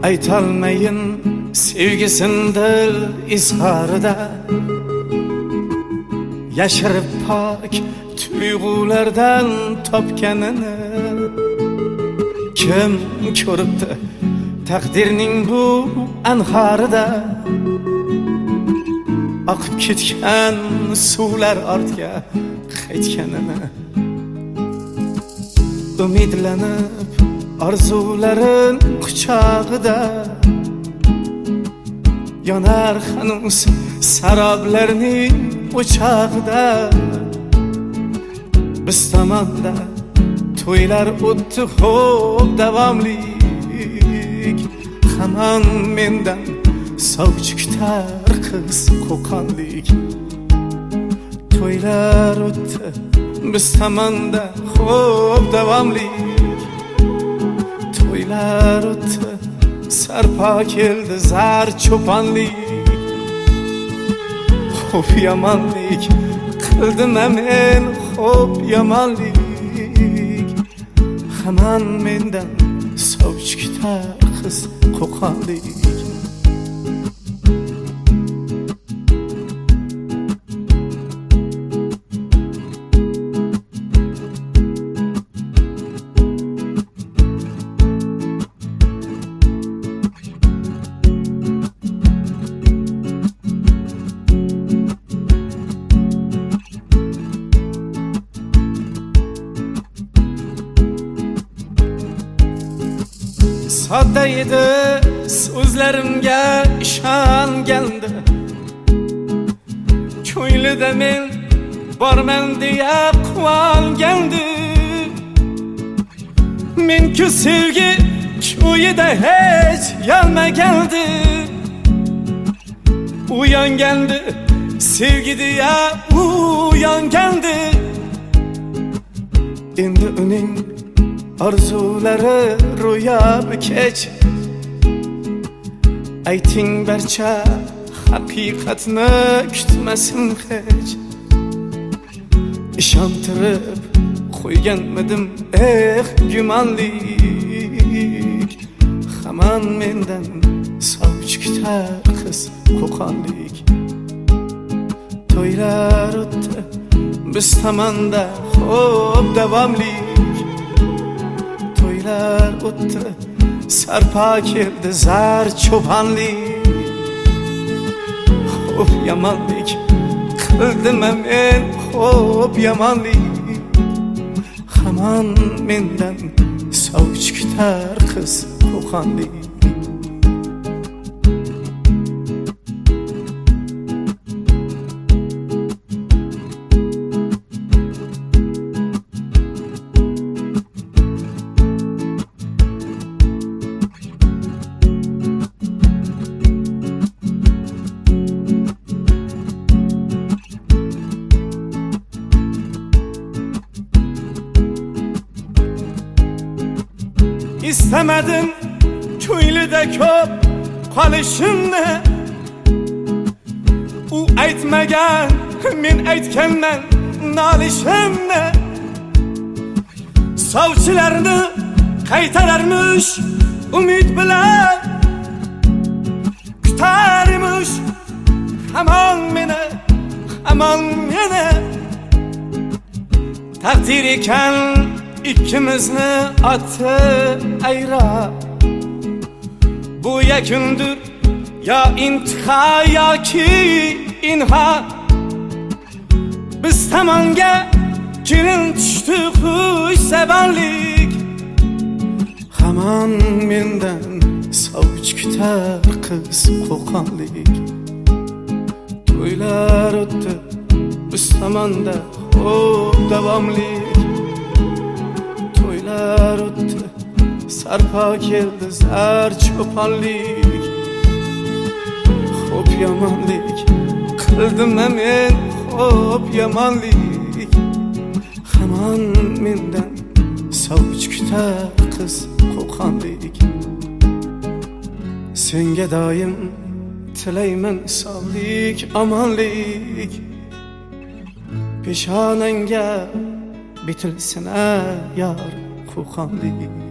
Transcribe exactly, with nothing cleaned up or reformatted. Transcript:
aytolmayin sevgisindir izharida, yashirib pok tuyg'ulardan topganini. Kim ko'ribdi taqdirning bu anharida, oqib ketgan suvlar ortga qaytganini. Umidlanib orzularin quchog'ida, yonar hanuz saroblarning o'chog'ida. Biz tomonda to'ylar o'tdi xo'p davomlik, hamon mendan sovchi kutar qiz qo'qonlik. To'ylar o'tdi biz tomonda xo'p davomlik, to'ylar o'tdi sarpo keldi zar cho'ponlik. Xo'p yomonlik qildim men, xo'p yomonlik, hamon mendan sovchi kutar qiz qo'qonlik. Sodda edi so'zlarimga ishongandi, ko'nglida men borman deya quvongandi. Men-ku sevgi ko'yida hech yonmagandi, uyongandi sevgi deya uyongandi. Endi uning arzulari ro'yobi kech, ayting barcha haqiqatni kutmasin hech. Ishontirib qo'yganmidim eh gumonlik, hamon mendan sovchi kutar qiz qo'qonlik. To'ylar o'tdi biz tomonda xo'p davomlik, to'ylar o'tdi sarpo keldi zar cho'ponlik. Xo'p yomonlik qildim men, xo'p yomonlik, hamon mendan sovchi kutar qiz qo'qonlik. İstemedim ko'nglida ko'p qolishimni, u aytmagan men aytganman nolishimni. Sovchilarni qaytararmish umid bilan, kutarmish hamon meni, hamon meni. Taqdir ekan ikkimizni otdi ayro, bu yakundir yo intiho yoki inho. Biz tomonga kelin tushdi xushzabonlik, hamon mendan sovchi kutar qiz qo'qonlik. To'ylar o'tdi biz tomonda xo'p davomlik, to'ylar o'tdi sarpo keldi zar cho'ponlik. Xo'p yomonlik qildim men, xo'p yomonlik, hamon mendan sovchi kutar qiz qo'qonlik. Senga doim tilayman sog'lik omonlik, peshonangga bitilsin yor qo'qonlik.